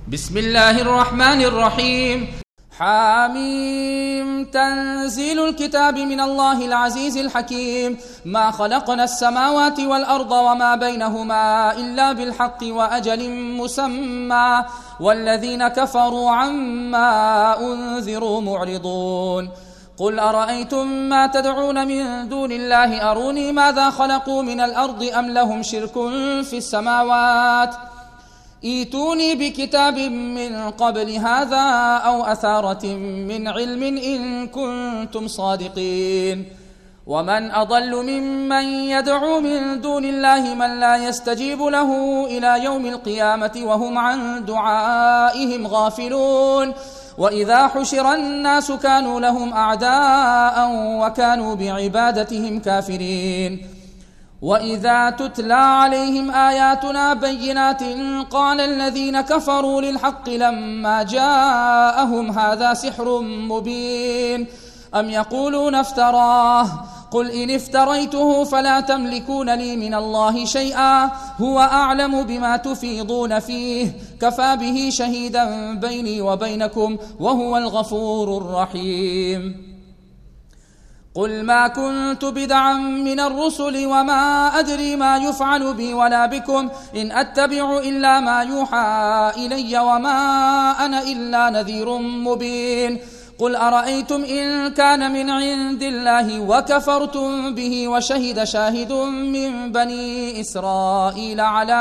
بسم الله الرحمن الرحيم. حاميم. تنزيل الكتاب من الله العزيز الحكيم. ما خلقنا السماوات والأرض وما بينهما إلا بالحق وأجل مسمى والذين كفروا عما أنذروا معرضون. قل أرأيتم ما تدعون من دون الله أروني ماذا خلقوا من الأرض أم لهم شرك في السماوات ائتوني بكتاب من قبل هذا أو أثارة من علم إن كنتم صادقين. ومن أضل ممن يدعو من دون الله من لا يستجيب له إلى يوم القيامة وهم عن دعائهم غافلون. وإذا حشر الناس كانوا لهم أعداء وكانوا بعبادتهم كافرين. وإذا تتلى عليهم آياتنا بينات قال الذين كفروا للحق لما جاءهم هذا سحر مبين أم يقولون افتراه قل إن افتريته فلا تملكون لي من الله شيئا هو أعلم بما تفيضون فيه كفى به شهيدا بيني وبينكم وهو الغفور الرحيم. قل ما كنت بدعا من الرسل وما أدري ما يفعل بي ولا بكم إن أتبع إلا ما يوحى إلي وما أنا إلا نذير مبين. قل أرأيتم إن كان من عند الله وكفرتم به وشهد شاهد من بني إسرائيل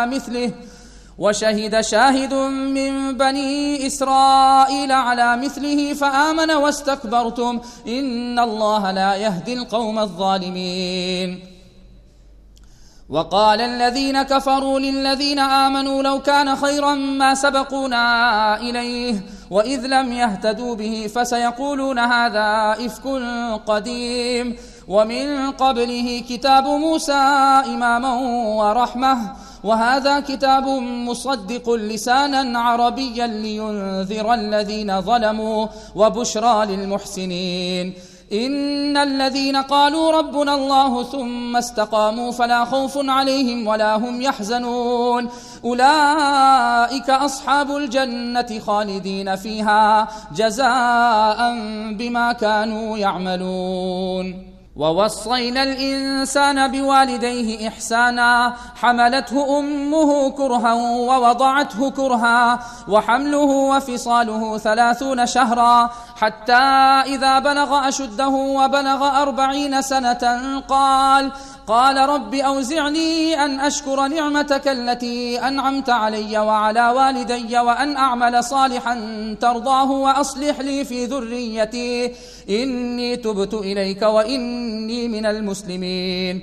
على مثله فآمن واستكبرتم إن الله لا يهدي القوم الظالمين. وقال الذين كفروا للذين آمنوا لو كان خيرا ما سبقونا إليه وإذ لم يهتدوا به فسيقولون هذا إفك قديم ومن قبله كتاب موسى إماما ورحمة وهذا كتاب مصدق لسانا عربيا لينذر الذين ظلموا وبشرى للمحسنين. إن الذين قالوا ربنا الله ثم استقاموا فلا خوف عليهم ولا هم يحزنون أولئك أصحاب الجنة خالدين فيها جزاء بما كانوا يعملون. ووصينا الإنسان بوالديه إحسانا حملته أمه كرها ووضعته كرها وحمله وفصاله 30 شهرا حتى إذا بلغ أشده وبلغ 40 سنة قال رب أوزعني أن أشكر نعمتك التي أنعمت علي وعلى والدي وأن أعمل صالحا ترضاه وأصلح لي في ذريتي إني تبت إليك وإني من المسلمين.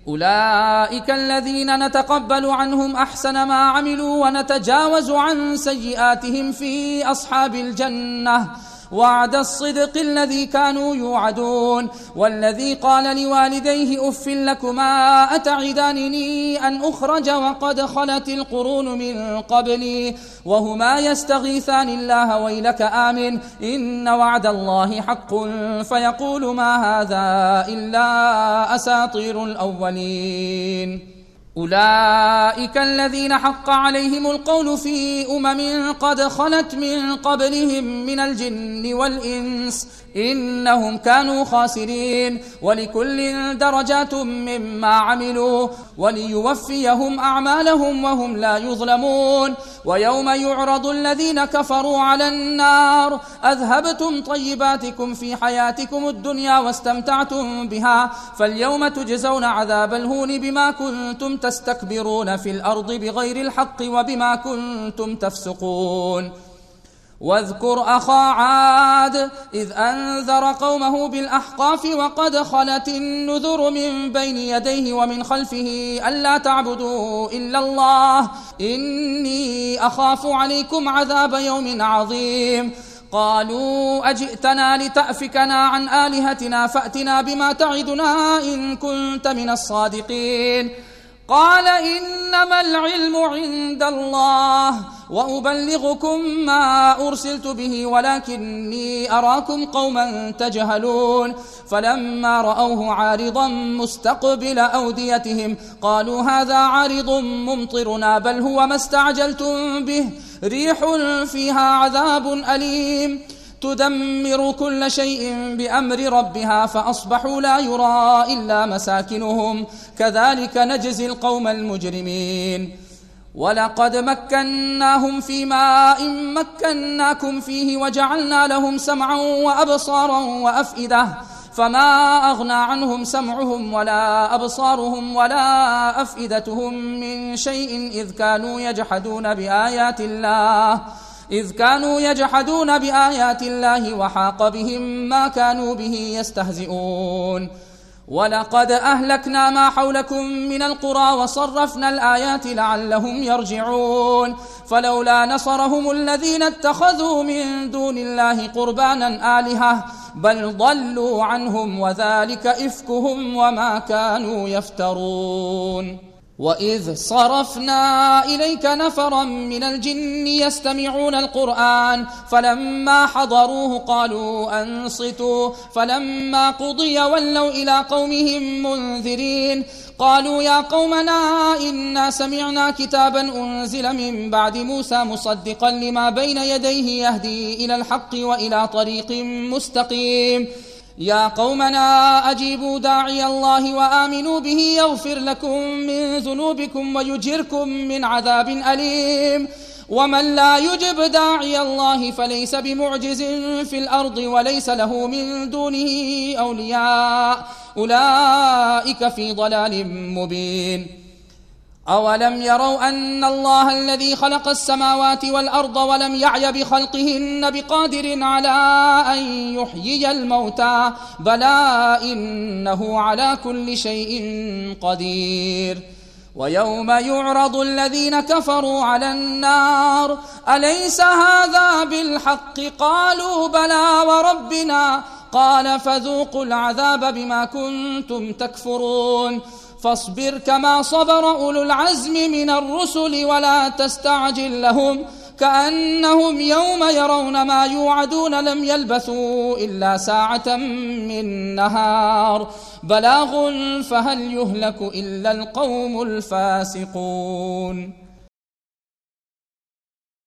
أولئك الذين نتقبل عنهم أحسن ما عملوا ونتجاوز عن سيئاتهم في أصحاب الجنة وعد الصدق الذي كانوا يوعدون. والذي قال لوالديه أف لكما أتعدانني أن أخرج وقد خلت القرون من قبلي وهما يستغيثان الله ويلك آمن إن وعد الله حق فيقول ما هذا إلا أساطير الأولين. أولئك الذين حق عليهم القول في قد خلت من قبلهم من الجن والإنس إنهم كانوا خاسرين ولكل درجات مما عملوا وليوفيهم أعمالهم وهم لا يظلمون. ويوم يعرض الذين كفروا على النار أذهبتم طيباتكم في حياتكم الدنيا واستمتعتم بها فاليوم تجزون عذاب الهون بما كنتم تستكبرون في الأرض بغير الحق وبما كنتم تفسقون. واذكر أخا عاد إذ أنذر قومه بالأحقاف وقد خلت النذر من بين يديه ومن خلفه ألا تعبدوا إلا الله إني أخاف عليكم عذاب يوم عظيم. قالوا أجئتنا لتأفكنا عن آلهتنا فأتنا بما تعدنا إن كنت من الصادقين. قال إنما العلم عند الله وأبلغكم ما أرسلت به ولكني أراكم قوما تجهلون فلما رأوه عارضا مستقبل أوديتهم قالوا هذا عارض ممطرنا بل هو ما استعجلتم به ريح فيها عذاب أليم تدمر كل شيء بأمر ربها فأصبحوا لا يرى إلا مساكنهم كذلك نجزي القوم المجرمين ولقد مكناهم في ماء مكناكم فيه وجعلنا لهم سمعا وأبصارا وأفئدة فما أغنى عنهم سمعهم ولا أبصارهم ولا أفئدتهم من شيء إذ كانوا يجحدون بآيات الله وحاق بهم ما كانوا به يستهزئون ولقد أهلكنا ما حولكم من القرى وصرفنا الآيات لعلهم يرجعون فلولا نصرهم الذين اتخذوا من دون الله قربانا آلهة بل ضلوا عنهم وذلك إفكهم وما كانوا يفترون وإذ صرفنا إليك نفرا من الجن يستمعون القرآن فلما حضروه قالوا أنصتوا فلما قضي ولوا إلى قومهم منذرين قالوا يا قومنا إنا سمعنا كتابا أنزل من بعد موسى مصدقا لما بين يديه يهدي إلى الحق وإلى طريق مستقيم يا قومنا أجيبوا داعي الله وآمنوا به يغفر لكم من ذنوبكم ويجركم من عذاب أليم ومن لا يجب داعي الله فليس بمعجز في الأرض وليس له من دونه أولياء أولئك في ضلال مبين أولم يروا أن الله الذي خلق السماوات والأرض ولم يعي بخلقهن بقادر على أن يحيي الموتى بلى إنه على كل شيء قدير ويوم يعرض الذين كفروا على النار أليس هذا بالحق قالوا بلى وربنا قال فذوقوا العذاب بما كنتم تكفرون فاصبر كما صبر أولو العزم من الرسل ولا تستعجل لهم كأنهم يوم يرون ما يوعدون لم يلبثوا إلا ساعة من نهار بلاغ فهل يهلك إلا القوم الفاسقون